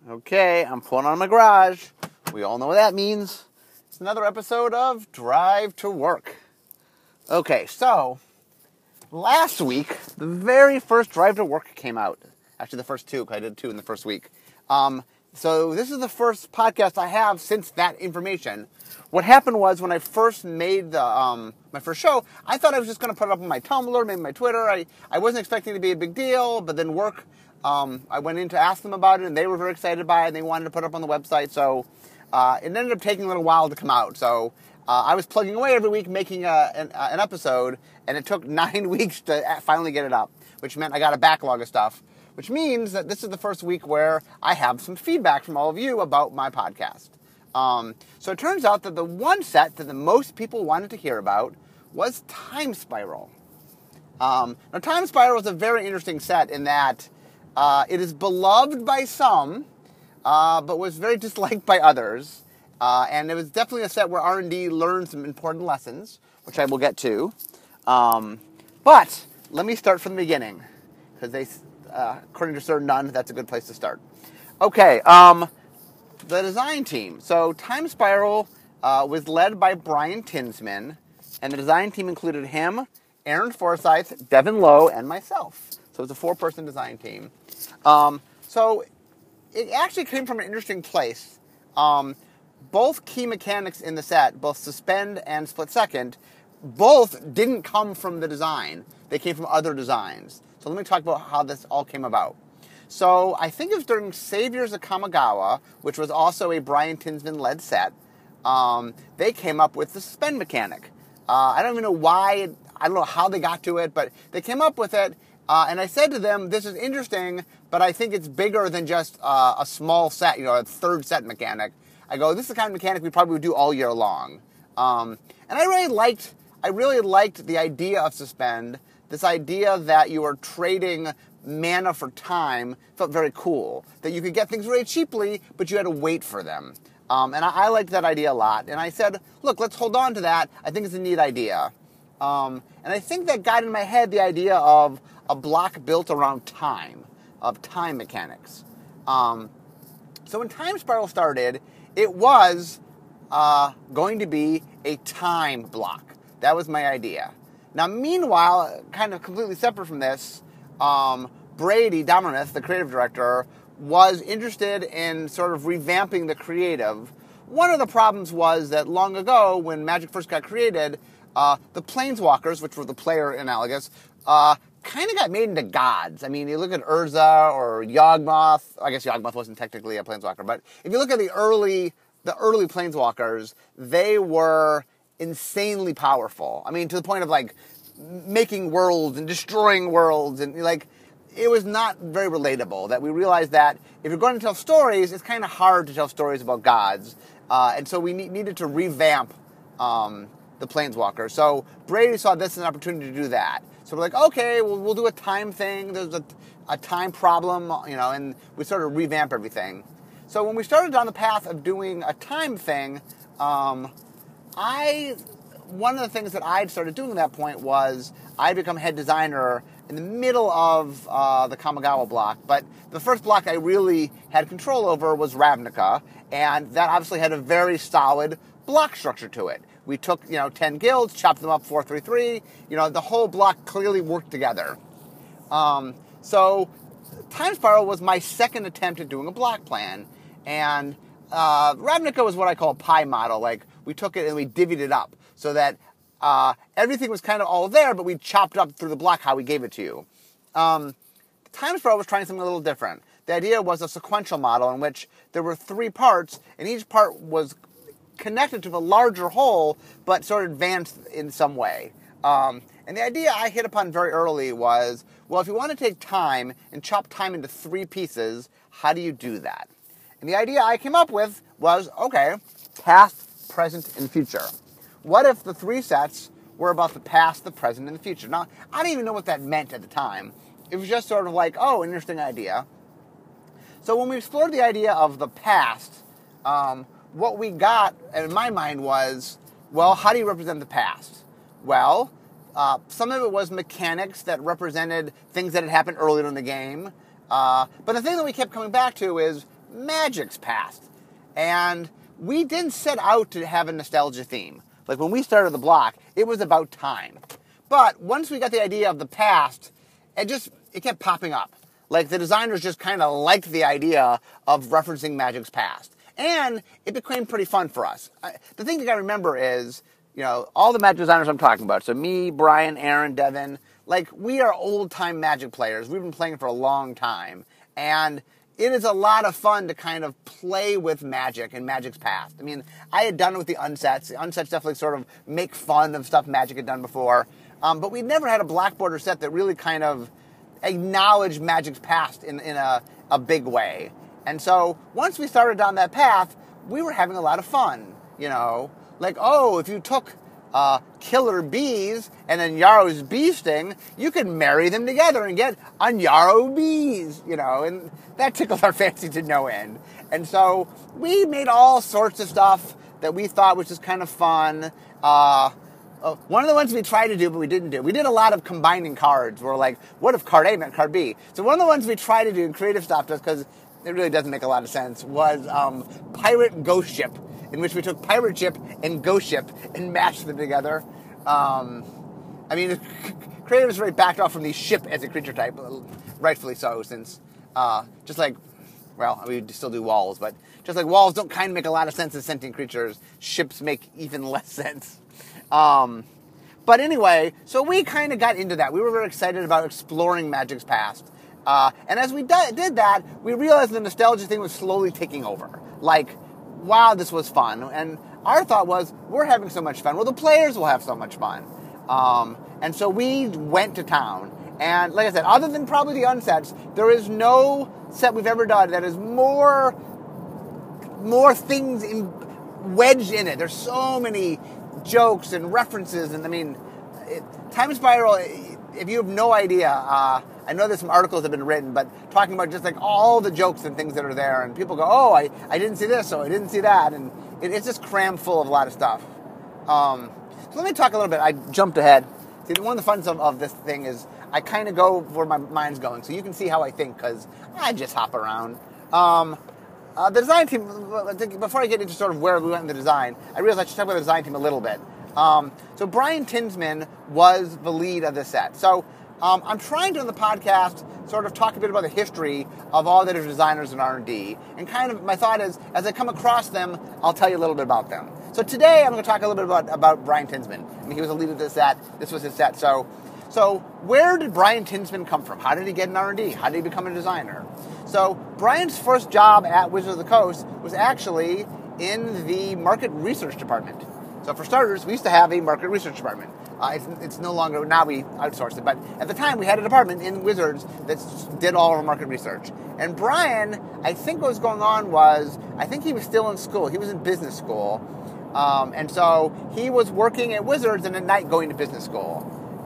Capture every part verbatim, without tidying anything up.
Okay, I'm pulling out of my garage. We all know what that means. It's another episode of Drive to Work. Okay, so last week, the very first Drive to Work came out. Actually, the first two, because I did two in the first week. Um, so this is the first podcast I have since that information. What happened was when I first made the um, my first show, I thought I was just going to put it up on my Tumblr, maybe my Twitter. I, I wasn't expecting it to be a big deal, but then work... Um, I went in to ask them about it, and they were very excited by it, and they wanted to put it up on the website, so uh, it ended up taking a little while to come out. So uh, I was plugging away every week making a, an, uh, an episode, and it took nine weeks to finally get it up, which meant I got a backlog of stuff, which means that this is the first week where I have some feedback from all of you about my podcast. Um, so it turns out that the one set that the most people wanted to hear about was Time Spiral. Um, now, Time Spiral is a very interesting set in that Uh, it is beloved by some, uh, but was very disliked by others. Uh, and it was definitely a set where R and D learned some important lessons, which I will get to. Um, but let me start from the beginning, because they, uh, according to Sir Nunn, that's a good place to start. Okay, um, the design team. So Time Spiral uh, was led by Brian Tinsman, and the design team included him, Aaron Forsyth, Devin Lowe, and myself. So it was a four-person design team. Um, so it actually came from an interesting place. Um, both key mechanics in the set, both suspend and split second, both didn't come from the design. They came from other designs. So let me talk about how this all came about. So I think it was during Saviors of Kamigawa, which was also a Brian Tinsman-led set. Um, they came up with the suspend mechanic. Uh, I don't even know why, I don't know how they got to it, but they came up with it. Uh, and I said to them, this is interesting, but I think it's bigger than just uh, a small set, you know, a third set mechanic. I go, this is the kind of mechanic we probably would do all year long. Um, and I really liked, I really liked the idea of suspend, this idea that you are trading mana for time felt very cool. That you could get things very cheaply, but you had to wait for them. Um, and I, I liked that idea a lot. And I said, look, let's hold on to that. I think it's a neat idea. Um, and I think that got in my head the idea of a block built around time, of time mechanics. Um, so when Time Spiral started, it was uh, going to be a time block. That was my idea. Now, meanwhile, kind of completely separate from this, um, Brady Dommermuth, the creative director, was interested in sort of revamping the creative. One of the problems was that long ago, when Magic first got created, uh, the Planeswalkers, which were the player analogous, uh, kind of got made into gods. I mean, you look at Urza or Yawgmoth. I guess Yawgmoth wasn't technically a planeswalker, but if you look at the early the early planeswalkers, they were insanely powerful. I mean, to the point of like making worlds and destroying worlds, and like it was not very relatable. That we realized that if you're going to tell stories, it's kind of hard to tell stories about gods, uh, and so we ne- needed to revamp um, the planeswalker. So Brady saw this as an opportunity to do that. So we're like, okay, well, we'll do a time thing. There's a, a time problem, you know, and we sort of revamp everything. So when we started down the path of doing a time thing, um, I, one of the things that I'd started doing at that point was I'd become head designer in the middle of uh, the Kamigawa block. But the first block I really had control over was Ravnica, and that obviously had a very solid block structure to it. We took, you know, ten guilds, chopped them up four three three. You know, the whole block clearly worked together. Um, so Time Spiral was my second attempt at doing a block plan. And uh, Ravnica was what I call a pie model. Like, we took it and we divvied it up so that uh, everything was kind of all there, but we chopped up through the block how we gave it to you. Um, Time Spiral was trying something a little different. The idea was a sequential model in which there were three parts, and each part was connected to the larger whole, but sort of advanced in some way. Um, and the idea I hit upon very early was, well, if you want to take time and chop time into three pieces, how do you do that? And the idea I came up with was, okay, past, present, and future. What if the three sets were about the past, the present, and the future? Now, I didn't even know what that meant at the time. It was just sort of like, oh, an interesting idea. So when we explored the idea of the past, um, what we got, in my mind, was, well, how do you represent the past? Well, uh, some of it was mechanics that represented things that had happened earlier in the game. Uh, but the thing that we kept coming back to is Magic's Past. And we didn't set out to have a nostalgia theme. Like when we started the block, it was about time. But once we got the idea of the past, it just, it kept popping up. Like the designers just kind of liked the idea of referencing Magic's past. And it became pretty fun for us. I, the thing you gotta remember is, you know, all the Magic designers I'm talking about, so me, Brian, Aaron, Devin, like we are old-time Magic players. We've been playing for a long time. And it is a lot of fun to kind of play with Magic and Magic's past. I mean, I had done it with the unsets. The unsets definitely sort of make fun of stuff Magic had done before. Um, but we never had a black border set that really kind of acknowledged Magic's past in, in a, a big way. And so once we started down that path, we were having a lot of fun, you know. Like, oh, if you took uh, Killer Bees and then Yarrow's Bee Sting, you could marry them together and get Unyarrow Bees, you know. And that tickled our fancy to no end. And so we made all sorts of stuff that we thought was just kind of fun. Uh... Uh, one of the ones we tried to do, but we didn't do. We did a lot of combining cards. We're like, what if card A meant card B? So one of the ones we tried to do in creative stuff, just because it really doesn't make a lot of sense, was um, Pirate Ghost Ship, in which we took Pirate Ship and Ghost Ship and mashed them together. Um, I mean, creative is very backed off from the ship as a creature type, rightfully so, since uh, just like, well, we still do walls, but just like walls don't kind of make a lot of sense as sentient creatures, ships make even less sense. Um, but anyway, so we kind of got into that. We were very excited about exploring Magic's past. Uh, and as we d- did that, we realized the nostalgia thing was slowly taking over. Like, wow, this was fun. And our thought was, we're having so much fun. Well, the players will have so much fun. Um, and so we went to town. And like I said, other than probably the unsets, there is no set we've ever done that is more, more things in, wedged in it. There's so many jokes and references, and I mean, it, Time Spiral, if you have no idea, uh, I know there's some articles that have been written, but talking about just like all the jokes and things that are there, and people go, oh, I, I didn't see this, so I didn't see that, and it, it's just crammed full of a lot of stuff. Um, so let me talk a little bit. I jumped ahead. See, one of the funs of, of this thing is I kind of go where my mind's going, so you can see how I think, because I just hop around. Um, Uh, the design team, before I get into sort of where we went in the design, I realized I should talk about the design team a little bit. Um, so Brian Tinsman was the lead of the set. So um, I'm trying to, in the podcast, sort of talk a bit about the history of all the different designers in R and D. And kind of my thought is, as I come across them, I'll tell you a little bit about them. So today I'm going to talk a little bit about, about Brian Tinsman. I mean, he was the lead of this set. This was his set. So, so where did Brian Tinsman come from? How did he get in R and D? How did he become a designer? So Brian's first job at Wizards of the Coast was actually in the market research department. So for starters, we used to have a market research department. Uh, it's, it's no longer, now we outsourced it, but at the time we had a department in Wizards that did all of our market research. And Brian, I think what was going on was, I think he was still in school. He was in business school. Um, and so he was working at Wizards and at night going to business school.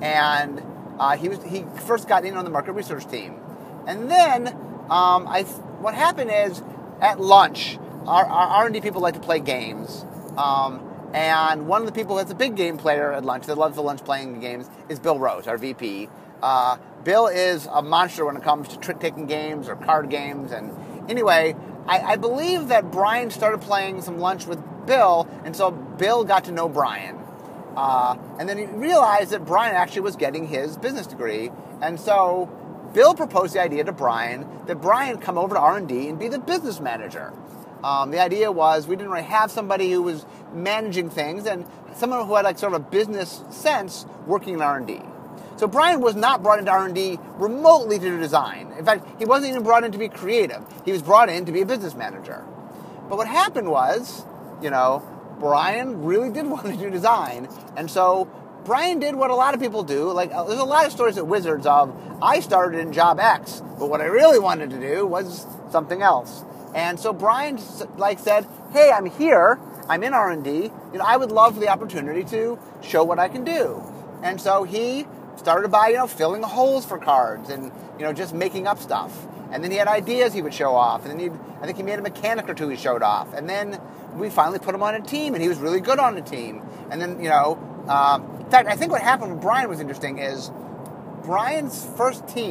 And uh, he was he first got in on the market research team. And then um, I what happened is, at lunch, our, our R and D people like to play games. Um, and one of the people that's a big game player at lunch, that loves the lunch playing games, is Bill Rose, our V P. Uh, Bill is a monster when it comes to trick-taking games or card games. And anyway, I, I believe that Brian started playing some lunch with Bill, and so Bill got to know Brian. Uh, and then he realized that Brian actually was getting his business degree. And so Bill proposed the idea to Brian that Brian come over to R and D and be the business manager. Um, the idea was we didn't really have somebody who was managing things and someone who had like sort of a business sense working in R and D. So Brian was not brought into R and D remotely to do design. In fact, he wasn't even brought in to be creative. He was brought in to be a business manager. But what happened was, you know, Brian really did want to do design. And so Brian did what a lot of people do. Like, there's a lot of stories at Wizards of, I started in job X, but what I really wanted to do was something else. And so Brian, like, said, hey, I'm here. I'm in R and D. You know, I would love the opportunity to show what I can do. And so he started by, you know, filling the holes for cards and, you know, just making up stuff. And then he had ideas he would show off. And then he, I think he made a mechanic or two he showed off. And then we finally put him on a team, and he was really good on the team. And then, you know, um, in fact, I think what happened with Brian was interesting is Brian's first team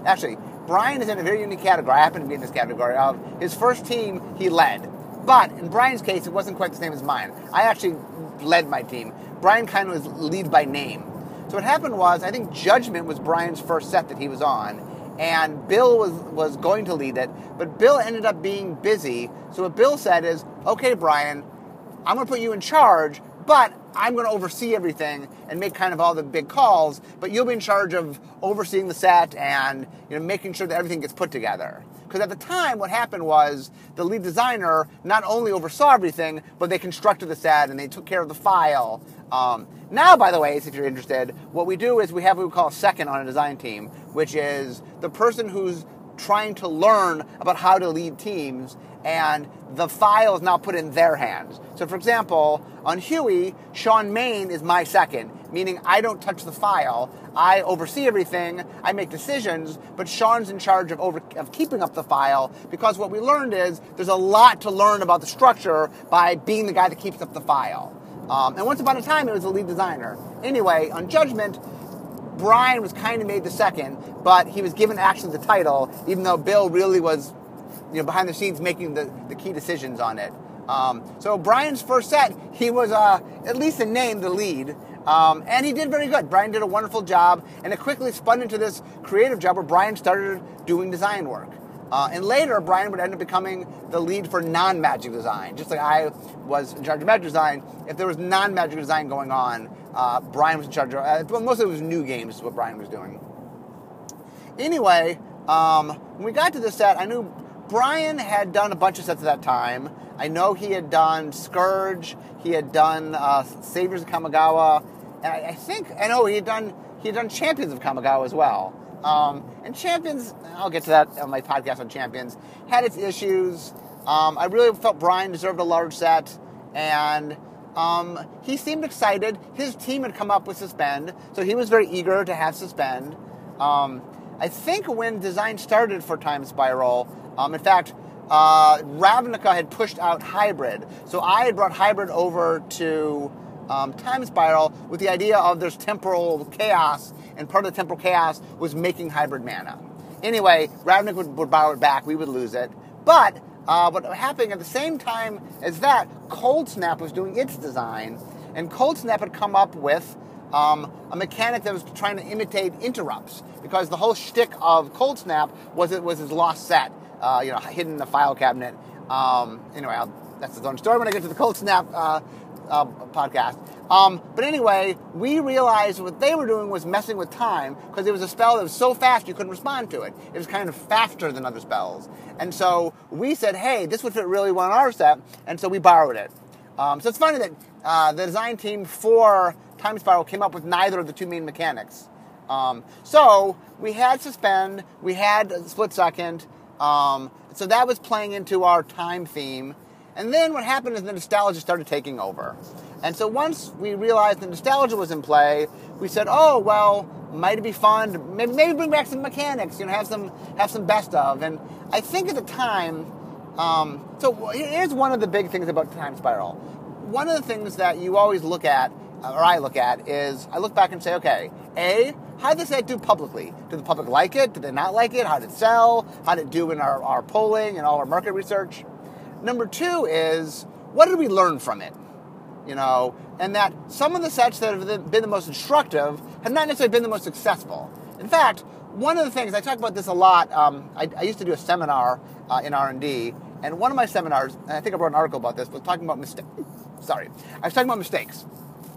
Actually, Brian is in a very unique category. I happen to be in this category of his first team, he led. But in Brian's case, it wasn't quite the same as mine. I actually led my team. Brian kind of was lead by name. So what happened was, I think Judgment was Brian's first set that he was on, and Bill was, was going to lead it, but Bill ended up being busy. So what Bill said is, okay, Brian, I'm going to put you in charge, but I'm going to oversee everything and make kind of all the big calls, but you'll be in charge of overseeing the set and, you know, making sure that everything gets put together. Because at the time, what happened was the lead designer not only oversaw everything, but they constructed the set and they took care of the file. Um, now, by the way, if you're interested, what we do is we have what we call a second on a design team, which is the person who's trying to learn about how to lead teams, and the file is now put in their hands. So, for example, on Huey, Sean Main is my second, meaning I don't touch the file. I oversee everything, I make decisions, but Sean's in charge of, over, of keeping up the file, because what we learned is there's a lot to learn about the structure by being the guy that keeps up the file. Um, and once upon a time, it was the lead designer. Anyway, on Judgment, Brian was kind of made the second, but he was given actually the title, even though Bill really was, you know, behind the scenes making the, the key decisions on it. Um, so Brian's first set, he was uh, at least in name the lead, um, and he did very good. Brian did a wonderful job, and it quickly spun into this creative job where Brian started doing design work. Uh, and later, Brian would end up becoming the lead for non-magic design. Just like I was in charge of magic design, if there was non-magic design going on, uh, Brian was in charge of, uh, well, mostly it was new games is what Brian was doing. Anyway, um, when we got to this set, I knew Brian had done a bunch of sets at that time. I know he had done Scourge, he had done uh, Saviors of Kamigawa, and I, I think, I know he had done he had done Champions of Kamigawa as well. Um, and Champions, I'll get to that on my podcast on Champions, had its issues. Um, I really felt Brian deserved a large set, and um, he seemed excited. His team had come up with Suspend, so he was very eager to have Suspend. Um, I think when design started for Time Spiral, um, in fact, uh, Ravnica had pushed out Hybrid, so I had brought Hybrid over to um, Time Spiral with the idea of there's temporal chaos, and part of the temporal chaos was making hybrid mana. Anyway, Ravnica would, would borrow it back, we would lose it. But uh, what happened at the same time as that, Cold Snap was doing its design, and Cold Snap had come up with um, a mechanic that was trying to imitate interrupts, because the whole shtick of Cold Snap was it was his lost set, uh, you know, hidden in the file cabinet. Um, anyway, I'll, that's its own story when I get to the Cold Snap uh, uh, podcast. Um, but anyway, we realized what they were doing was messing with time, because it was a spell that was so fast you couldn't respond to it. It was kind of faster than other spells. And so we said, hey, this would fit really well in our set, and so we borrowed it. Um, so it's funny that uh, the design team for Time Spiral came up with neither of the two main mechanics. Um, so we had Suspend, we had Split Second, um, so that was playing into our time theme. And then what happened is the nostalgia started taking over. And so once we realized the nostalgia was in play, we said, oh, well, might it be fun to maybe, maybe bring back some mechanics, you know, have some have some best of. And I think at the time, um, so here's one of the big things about Time Spiral. One of the things that you always look at, or I look at, is I look back and say, okay, A, how did that do publicly? Did the public like it? Did they not like it? How did it sell? How did it do in our, our polling and all our market research? Number two is, what did we learn from it? You know, and that some of the sets that have been the most instructive have not necessarily been the most successful. In fact, one of the things, I talk about this a lot, um, I, I used to do a seminar uh, in R and D, and one of my seminars, and I think I wrote an article about this, was talking about mistakes. Sorry. I was talking about mistakes.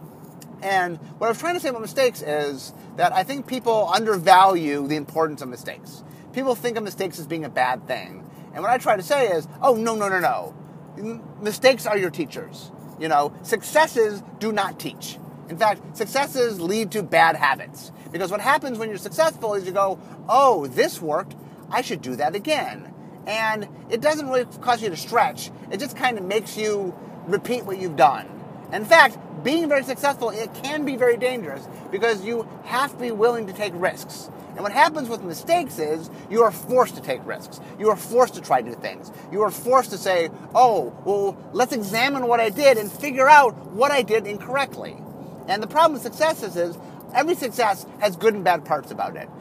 And what I was trying to say about mistakes is that I think people undervalue the importance of mistakes. People think of mistakes as being a bad thing. And what I try to say is, oh, no, no, no, no. Mistakes are your teachers. You know, successes do not teach. In fact, successes lead to bad habits. Because what happens when you're successful is you go, oh, this worked, I should do that again. And it doesn't really cause you to stretch. It just kind of makes you repeat what you've done. In fact, being very successful, it can be very dangerous because you have to be willing to take risks. And what happens with mistakes is you are forced to take risks. You are forced to try new things. You are forced to say, oh, well, let's examine what I did and figure out what I did incorrectly. And the problem with successes is every success has good and bad parts about it.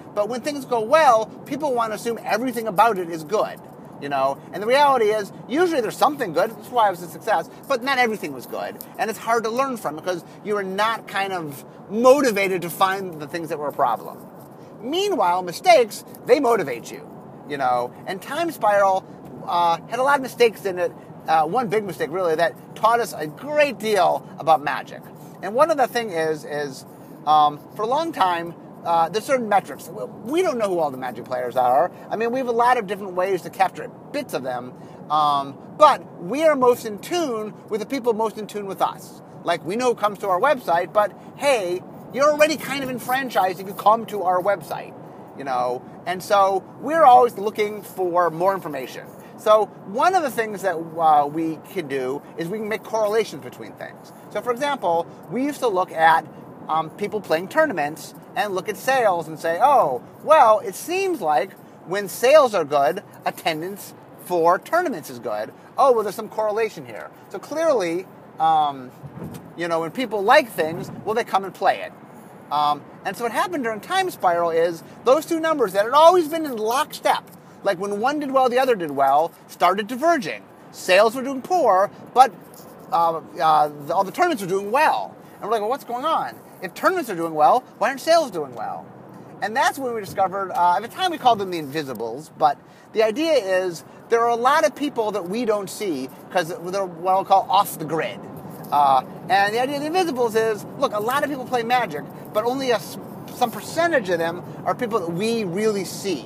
but when things go well, people want to assume everything about it is good. You know, and the reality is, usually there's something good. That's why it was a success. But not everything was good, and it's hard to learn from because you are not kind of motivated to find the things that were a problem. Meanwhile, mistakes, they motivate you. You know, and Time Spiral uh, had a lot of mistakes in it. Uh, one big mistake, really, that taught us a great deal about Magic. And one of the things is, is um, for a long time, Uh, there's certain metrics. We don't know who all the Magic players are. I mean, we have a lot of different ways to capture bits of them. Um, but we are most in tune with the people most in tune with us. Like, we know who comes to our website, but hey, you're already kind of enfranchised if you come to our website, you know? And so we're always looking for more information. So one of the things that uh, we can do is we can make correlations between things. So, for example, we used to look at um, people playing tournaments and look at sales and say, oh, well, it seems like when sales are good, attendance for tournaments is good. Oh, well, there's some correlation here. So clearly, um, you know, when people like things, well, they come and play it. Um, and so what happened during Time Spiral is those two numbers that had always been in lockstep, like when one did well, the other did well, started diverging. Sales were doing poor, but uh, uh, all the tournaments were doing well. And we're like, well, what's going on? If tournaments are doing well, why aren't sales doing well? And that's when we discovered, uh, at the time we called them the Invisibles, but the idea is there are a lot of people that we don't see because they're what I'll call off the grid. Uh, and the idea of the Invisibles is, look, a lot of people play Magic, but only a, some percentage of them are people that we really see.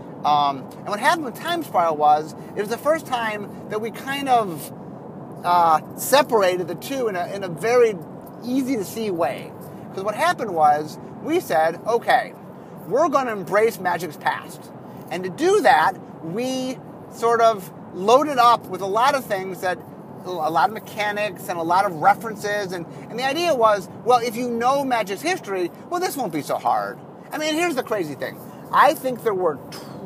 Um, and what happened with Time Spiral was, it was the first time that we kind of uh, separated the two in a, in a very easy-to-see way. Because what happened was, we said, okay, we're going to embrace Magic's past. And to do that, we sort of loaded up with a lot of things that, a lot of mechanics and a lot of references. And, and the idea was, well, if you know Magic's history, well, this won't be so hard. I mean, here's the crazy thing. I think there were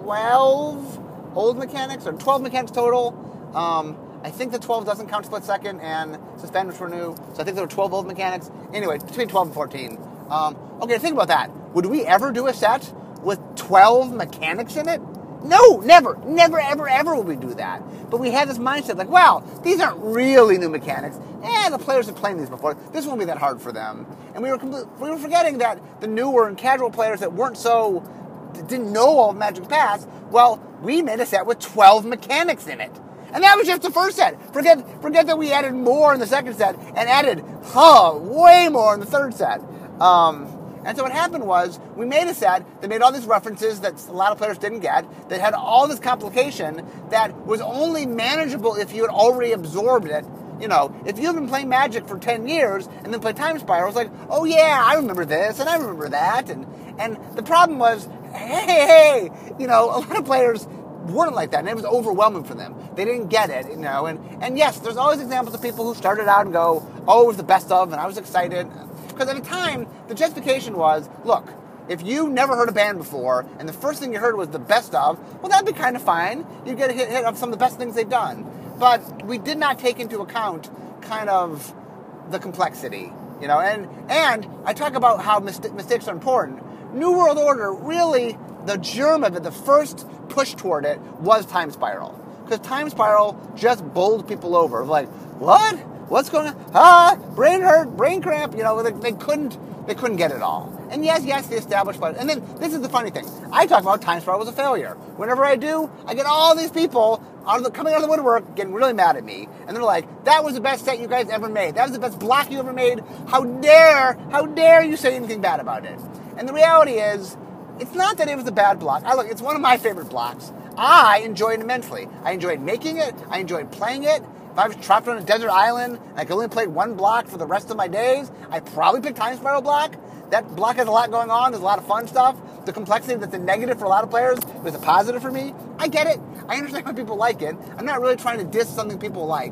twelve old mechanics, or twelve mechanics total. Um, I think the twelve doesn't count split second and suspend, which were new. So I think there were twelve old mechanics. Anyway, between twelve and fourteen. Um, okay, think about that. Would we ever do a set with twelve mechanics in it? No, never. Never, ever, ever would we do that. But we had this mindset like, wow, these aren't really new mechanics. Eh, the players have played these before. This won't be that hard for them. And we were compl- we were forgetting that the newer and casual players that weren't so, didn't know all of Magic's past, well, we made a set with twelve mechanics in it. And that was just the first set. Forget forget that we added more in the second set and added, huh, way more in the third set. Um, and so what happened was, we made a set that made all these references that a lot of players didn't get, that had all this complication that was only manageable if you had already absorbed it. You know, if you've been playing Magic for ten years and then play Time Spiral, it's like, oh yeah, I remember this and I remember that. And, and the problem was, hey, hey, hey, you know, a lot of players weren't like that, and it was overwhelming for them. They didn't get it, you know, and, and yes, there's always examples of people who started out and go, oh, it was the best of, and I was excited. Because at the time, the justification was, look, if you never heard a band before, and the first thing you heard was the best of, well, that'd be kind of fine. You'd get a hit, hit of some of the best things they've done. But we did not take into account kind of the complexity, you know, and, and I talk about how mis- mistakes are important. New World Order, really, the germ of it, the first push toward it was Time Spiral. Because Time Spiral just bowled people over. Like, what? What's going on? Ah, brain hurt, brain cramp. You know, they, they couldn't they couldn't get it all. And yes, yes, the established but and then this is the funny thing. I talk about Time Spiral was a failure. Whenever I do, I get all these people out of the, coming out of the woodwork getting really mad at me. And they're like, that was the best set you guys ever made. That was the best block you ever made. How dare, how dare you say anything bad about it? And the reality is, it's not that it was a bad block. I look, it's one of my favorite blocks. I enjoyed it immensely. I enjoyed making it. I enjoyed playing it. If I was trapped on a desert island and I could only play one block for the rest of my days, I'd probably pick Time Spiral block. That block has a lot going on. There's a lot of fun stuff. The complexity that's a negative for a lot of players is a positive for me. I get it. I understand why people like it. I'm not really trying to diss something people like.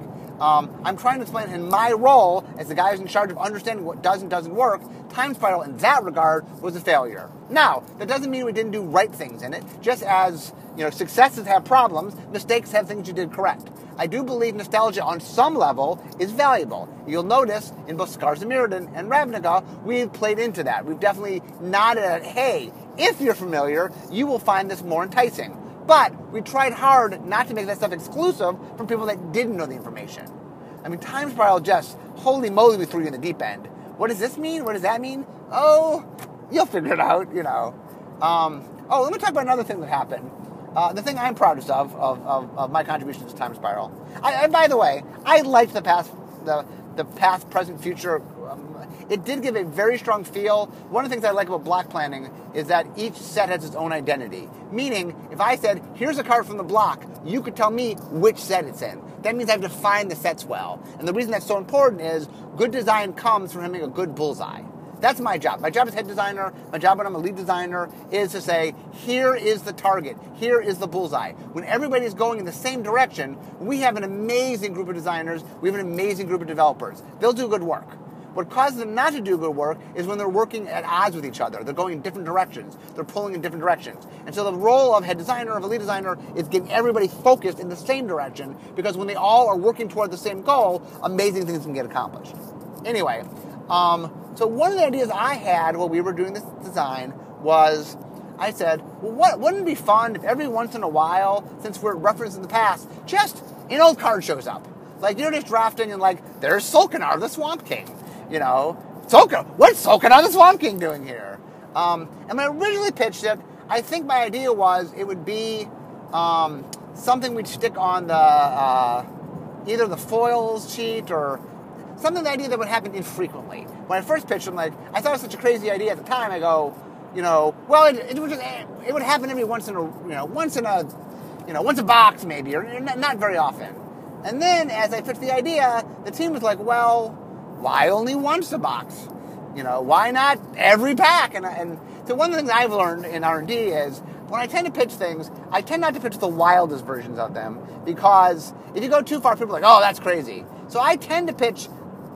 Um, I'm trying to explain in my role as the guy who's in charge of understanding what does and doesn't work. Time Spiral, in that regard, was a failure. Now, that doesn't mean we didn't do right things in it. Just as, you know, successes have problems, mistakes have things you did correct. I do believe nostalgia on some level is valuable. You'll notice in both Scars of Mirrodin and Ravnica, we've played into that. We've definitely nodded at, hey, if you're familiar, you will find this more enticing. But we tried hard not to make that stuff exclusive from people that didn't know the information. I mean, Time Spiral just, holy moly, we threw you in the deep end. What does this mean? What does that mean? Oh, you'll figure it out, you know. Um, oh, let me talk about another thing that happened. Uh, the thing I'm proudest of, of, of, of my contributions to Time Spiral. I, I, by the way, I liked the past, the, the past, present, future. Um, it did give a very strong feel. One of the things I like about block planning is that each set has its own identity. Meaning, if I said, here's a card from the block, you could tell me which set it's in. That means I've defined the sets well. And the reason that's so important is good design comes from having a good bullseye. That's my job. My job as head designer, my job when I'm a lead designer, is to say, here is the target, here is the bullseye. When everybody's going in the same direction, we have an amazing group of designers, we have an amazing group of developers. They'll do good work. What causes them not to do good work is when they're working at odds with each other. They're going in different directions. They're pulling in different directions. And so the role of head designer, of a lead designer, is getting everybody focused in the same direction, because when they all are working toward the same goal, amazing things can get accomplished. Anyway, um, so one of the ideas I had while we were doing this design was, I said, well, what, wouldn't it be fun if every once in a while, since we're referencing the past, just an old card shows up? Like, you're just drafting and like, there's Solkanar, the Swamp King. You know, Solkanar, what's Solkanar, the Swamp King doing here? Um, and when I originally pitched it, I think my idea was it would be um, something we'd stick on the, uh, either the foils sheet or something, the idea that would happen infrequently. When I first pitched it, I'm like, I thought it was such a crazy idea at the time. I go, you know, well, it, it would just, it would happen every once in a, you know, once in a, you know, once a box maybe, or not, not very often. And then as I pitched the idea, the team was like, well, why only once a box? You know, why not every pack? And, and so one of the things I've learned in R and D is when I tend to pitch things, I tend not to pitch the wildest versions of them, because if you go too far, people are like, oh, that's crazy. So I tend to pitch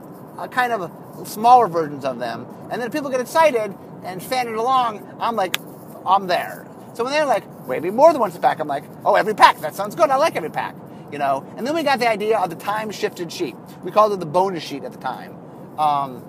a kind of smaller versions of them, and then if people get excited and fan it along, I'm like, I'm there. So when they're like, maybe more than once a pack, I'm like, oh, every pack, that sounds good, I like every pack. You know, and then we got the idea of the time-shifted sheet. We called it the bonus sheet at the time. Um,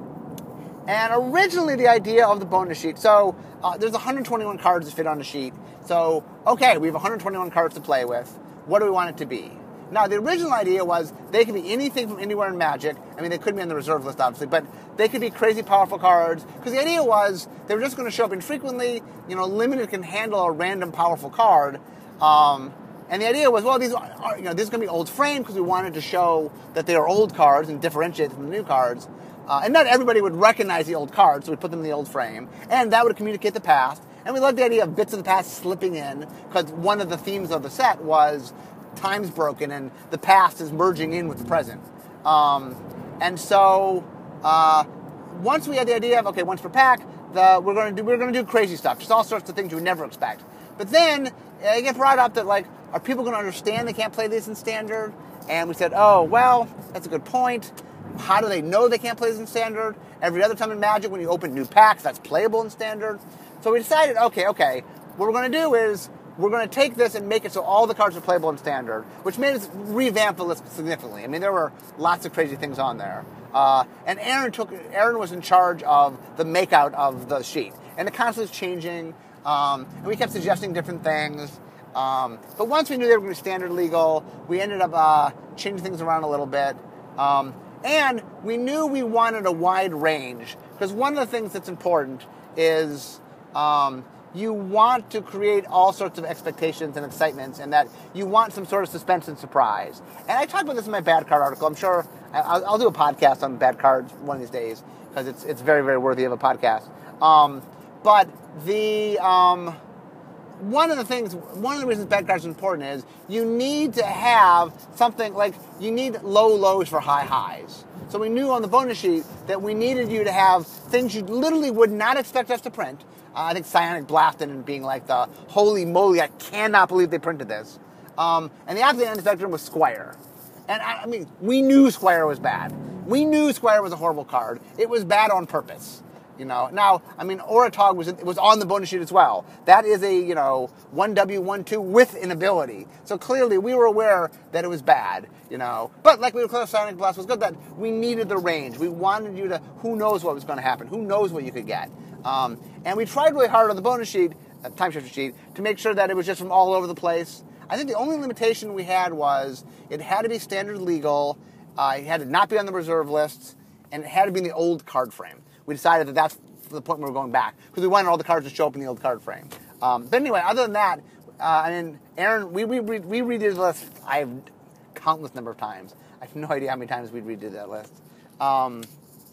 and originally the idea of the bonus sheet, so uh, there's one hundred twenty-one cards that fit on the sheet. So, okay, we have one hundred twenty-one cards to play with. What do we want it to be? Now, the original idea was they could be anything from anywhere in Magic. I mean, they couldn't be on the reserve list, obviously, but they could be crazy powerful cards, because the idea was they were just going to show up infrequently. You know, limited can handle a random powerful card. Um... And the idea was, well, these are, you know, this is going to be old frame because we wanted to show that they are old cards and differentiate them from the new cards. Uh, and not everybody would recognize the old cards, so we put them in the old frame. And that would communicate the past. And we loved the idea of bits of the past slipping in, because one of the themes of the set was time's broken and the past is merging in with the present. Um, and so uh, once we had the idea of, okay, once per pack, the, we're going to do we're going to do crazy stuff, just all sorts of things you would never expect. But then it gets brought up that, like, are people going to understand they can't play these in Standard? And we said, oh, well, that's a good point. How do they know they can't play this in Standard? Every other time in Magic, when you open new packs, that's playable in Standard. So we decided, okay, okay, what we're going to do is we're going to take this and make it so all the cards are playable in Standard, which made us revamp the list significantly. I mean, there were lots of crazy things on there. Uh, and Aaron took Aaron was in charge of the makeout of the sheet. And it constantly was changing, um, and we kept suggesting different things. Um, but once we knew they were going to be Standard legal, we ended up uh, changing things around a little bit. Um, and we knew we wanted a wide range, because one of the things that's important is um, you want to create all sorts of expectations and excitements, and that you want some sort of suspense and surprise. And I talked about this in my bad card article. I'm sure I'll, I'll do a podcast on bad cards one of these days, because it's it's very, very worthy of a podcast. Um, but the... Um, One of the things, one of the reasons bad cards are important is you need to have something like, you need low lows for high highs. So we knew on the bonus sheet that we needed you to have things you literally would not expect us to print. Uh, I think Psionic Blast and being like the holy moly, I cannot believe they printed this. Um, and the opposite end of the spectrum was Squire. And I, I mean, we knew Squire was bad. We knew Squire was a horrible card. It was bad on purpose. You know, now, I mean, Oratog was was on the bonus sheet as well. That is a, you know, one W, one two with an ability. So clearly we were aware that it was bad, you know. But like we were clear, Sonic Blast was good, that we needed the range. We wanted you to, who knows what was going to happen? Who knows what you could get? Um, and we tried really hard on the bonus sheet, uh, time shifter sheet, to make sure that it was just from all over the place. I think the only limitation we had was it had to be standard legal, uh, it had to not be on the reserve lists, and it had to be in the old card frame. We decided that that's the point where we're going back, because we wanted all the cards to show up in the old card frame. Um, but anyway, other than that, uh, I mean, Aaron, we, we, we, we redid the list, I have countless number of times. I have no idea how many times we redid that list. Um,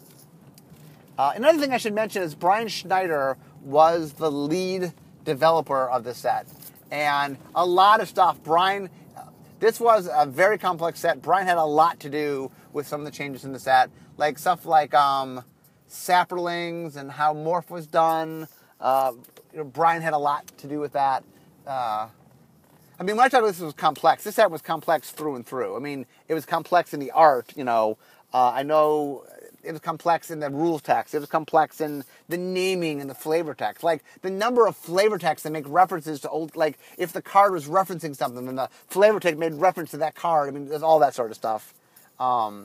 uh, another thing I should mention is Brian Schneider was the lead developer of this set. And a lot of stuff, Brian, uh, this was a very complex set. Brian had a lot to do with some of the changes in the set, like stuff like um, Saprolings and how Morph was done. Uh, you know, Brian had a lot to do with that. Uh, I mean, when I talk about this, was complex. This set was complex through and through. I mean, it was complex in the art, you know. Uh, I know it was complex in the rules text. It was complex in the naming and the flavor text. Like, the number of flavor texts that make references to old, like, if the card was referencing something, then the flavor text made reference to that card. I mean, there's all that sort of stuff. Um,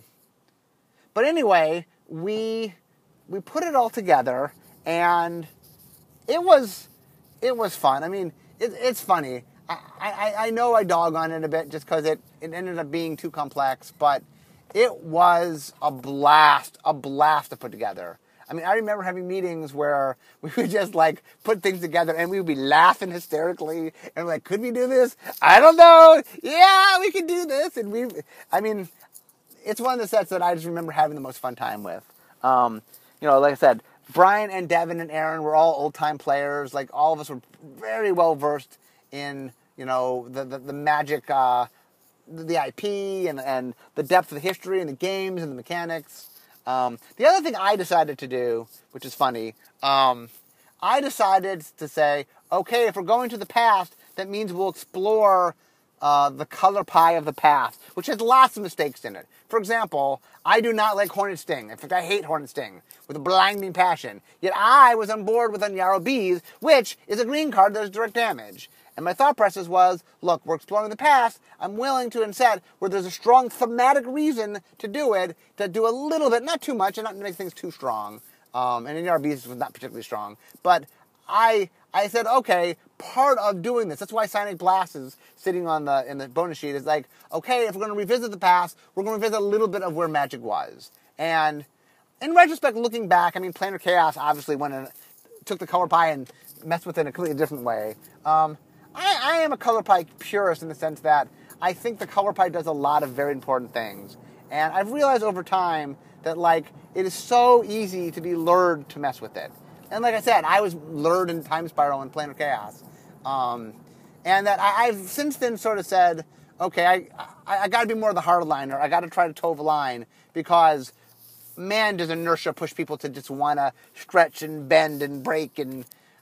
but anyway, we we put it all together, and it was it was fun. I mean, it, it's funny. I, I, I know I dog on it a bit just because it, it ended up being too complex, but it was a blast, a blast to put together. I mean, I remember having meetings where we would just, like, put things together, and we would be laughing hysterically, and we're like, could we do this? I don't know. Yeah, we can do this. And we, I mean, it's one of the sets that I just remember having the most fun time with. Um, you know, like I said, Brian and Devin and Aaron were all old-time players. Like, all of us were very well-versed in, you know, the, the, the magic, uh, the I P and, and the depth of the history and the games and the mechanics. Um, the other thing I decided to do, which is funny, um, I decided to say, okay, if we're going to the past, that means we'll explore uh, the color pie of the past, which has lots of mistakes in it. For example, I do not like Hornet Sting. In fact, I hate Hornet Sting with a blinding passion. Yet I was on board with Unyaro Bees, which is a green card that does direct damage. And my thought process was, look, we're exploring the past. I'm willing to instead, where there's a strong thematic reason to do it, to do a little bit, not too much, and not make things too strong. Um, and N R B was not particularly strong. But I I said, okay, part of doing this, that's why Sonic Blast is sitting on the in the bonus sheet, is like, okay, if we're going to revisit the past, we're going to revisit a little bit of where Magic was. And in retrospect, looking back, I mean, Planar Chaos obviously went and took the color pie and messed with it in a completely different way. Um, I, I am a color pie purist in the sense that I think the color pie does a lot of very important things. And I've realized over time that, like, it is so easy to be lured to mess with it. And like I said, I was lured in Time Spiral and Planar Chaos. Um, and that I, I've since then sort of said, okay, I, I, I got to be more of the hardliner. I got to try to toe the line because, man, does inertia push people to just want to stretch and bend and break and...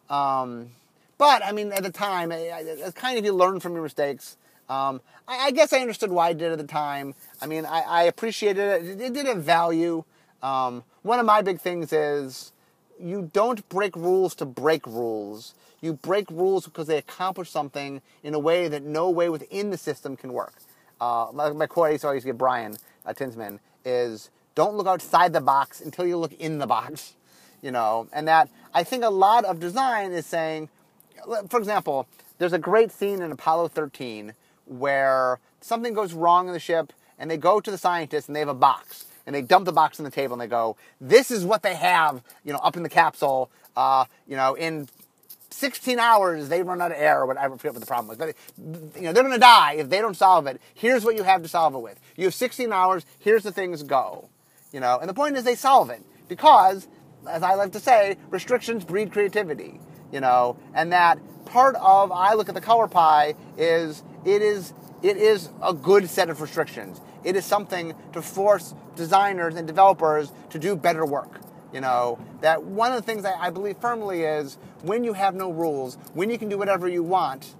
Um, But, I mean, at the time, it's kind of you learn from your mistakes. Um, I, I guess I understood why I did it at the time. I mean, I, I appreciated it. It, it did have value. Um, one of my big things is you don't break rules to break rules. You break rules because they accomplish something in a way that no way within the system can work. Uh, my, my quote I used to always give Brian uh, Tinsman is, don't look outside the box until you look in the box. You know, and that I think a lot of design is saying, for example, there's a great scene in Apollo thirteen where something goes wrong in the ship, and they go to the scientists, and they have a box, and they dump the box on the table, and they go, this is what they have, you know, up in the capsule, uh, you know, in sixteen hours, they run out of air, or whatever, I forget what the problem was, but, you know, they're going to die if they don't solve it. Here's what you have to solve it with. You have sixteen hours, here's the things, go. You know, and the point is they solve it, because, as I like to say, restrictions breed creativity. You know, and that part of, I look at the color pie, is it is it is a good set of restrictions. It is something to force designers and developers to do better work. You know, that one of the things I, I believe firmly is when you have no rules, when you can do whatever you want,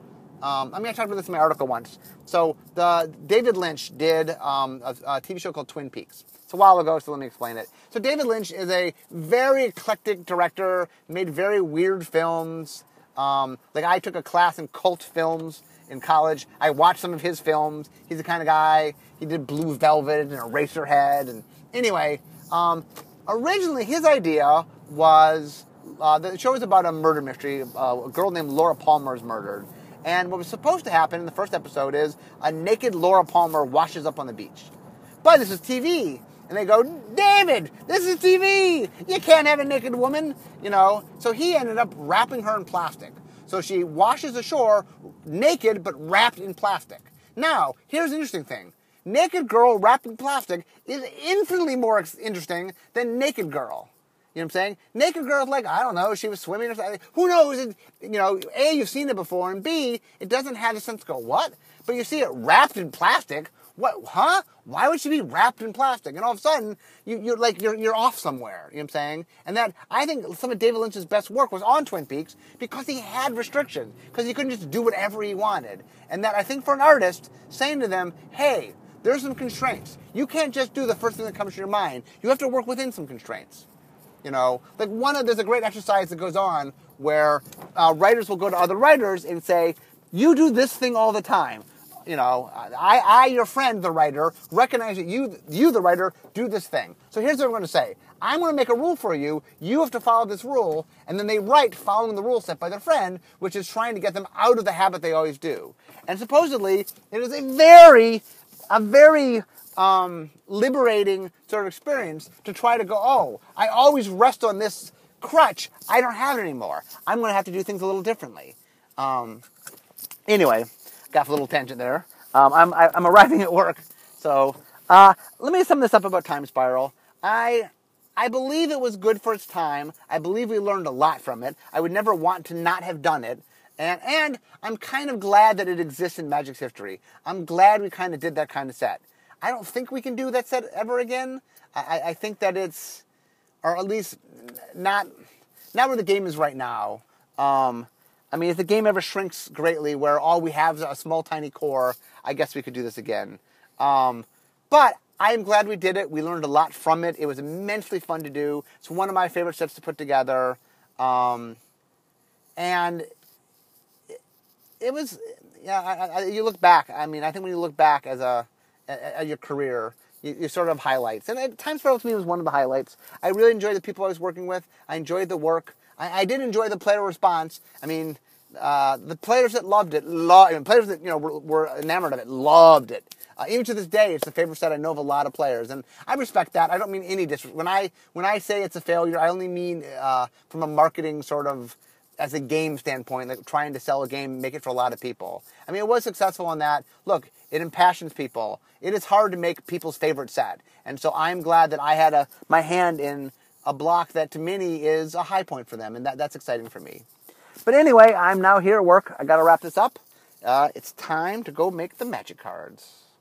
Um, I mean, I talked about this in my article once. So the David Lynch did um, a, a T V show called Twin Peaks. It's a while ago, so let me explain it. So David Lynch is a very eclectic director, made very weird films. Um, like I took a class in cult films in college. I watched some of his films. He's the kind of guy, he did Blue Velvet and Eraserhead. And anyway, um, originally his idea was, uh, the show is about a murder mystery. Uh, a girl named Laura Palmer is murdered. And what was supposed to happen in the first episode is a naked Laura Palmer washes up on the beach. But this is T V. And they go, David, this is T V. You can't have a naked woman, you know. So he ended up wrapping her in plastic. So she washes ashore naked but wrapped in plastic. Now, here's the interesting thing. Naked girl wrapped in plastic is infinitely more ex- interesting than naked girl. You know what I'm saying? Naked girl's like, I don't know, she was swimming or something. Who knows? It, you know, A, you've seen it before, and B, it doesn't have the sense to go, what? But you see it wrapped in plastic. What, huh? Why would she be wrapped in plastic? And all of a sudden, you, you're like, you're, you're off somewhere. You know what I'm saying? And that, I think some of David Lynch's best work was on Twin Peaks because he had restrictions. Because he couldn't just do whatever he wanted. And that, I think for an artist, saying to them, hey, there's some constraints. You can't just do the first thing that comes to your mind. You have to work within some constraints. You know, like one of, there's a great exercise that goes on where uh, writers will go to other writers and say, you do this thing all the time. You know, I, I, your friend, the writer, recognize that you, you, the writer, do this thing. So here's what I'm going to say. I'm going to make a rule for you. You have to follow this rule. And then they write following the rule set by their friend, which is trying to get them out of the habit they always do. And supposedly, it is a very, a very um, liberating sort of experience to try to go, oh, I always rest on this crutch. I don't have it anymore. I'm going to have to do things a little differently. Um, anyway. Got a little tangent there. Um, I'm I, I'm arriving at work, so uh, let me sum this up about Time Spiral. I I believe it was good for its time. I believe we learned a lot from it. I would never want to not have done it, and and I'm kind of glad that it exists in Magic's history. I'm glad we kind of did that kind of set. I don't think we can do that set ever again. I, I think that it's, or at least not not where the game is right now. Um, I mean, if the game ever shrinks greatly where all we have is a small, tiny core, I guess we could do this again. Um, but I am glad we did it. We learned a lot from it. It was immensely fun to do. It's one of my favorite sets to put together. Um, and it, it was, yeah, I, I, you look back. I mean, I think when you look back as a at, at your career, you, you sort of have highlights. And it, Time Spiral to me was one of the highlights. I really enjoyed the people I was working with. I enjoyed the work. I, I did enjoy the player response. I mean, uh, the players that loved it, lo- I mean, players that you know were, were enamored of it, loved it. Uh, even to this day, it's the favorite set I know of a lot of players, and I respect that. I don't mean any disrespect. When I when I say it's a failure, I only mean uh, from a marketing sort of, as a game standpoint, like trying to sell a game, make it for a lot of people. I mean, it was successful on that. Look, it impassions people. It is hard to make people's favorite set, and so I'm glad that I had a my hand in a block that to many is a high point for them, and that, that's exciting for me. But anyway, I'm now here at work. I got to wrap this up. Uh, it's time to go make the magic cards.